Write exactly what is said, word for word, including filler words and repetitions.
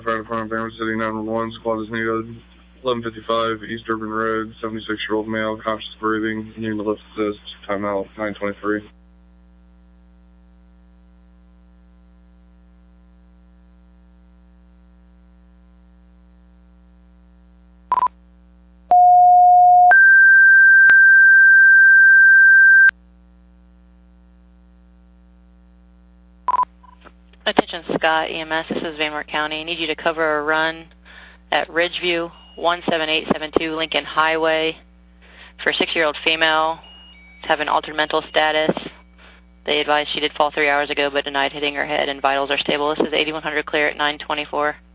Fire Department, Bainbridge City, nine one one, squad is needed. eleven fifty-five, East Urban Road, seventy-six-year-old male, conscious breathing, needing to lift assist, timeout, nine twenty-three. Attention Scott, E M S, this is Van Wert County. I need you to cover a run at Ridgeview, one seven eight seven two Lincoln Highway for a six-year-old female to have an altered mental status. They advised she did fall three hours ago but denied hitting her head and vitals are stable. This is eighty-one hundred clear at nine twenty-four.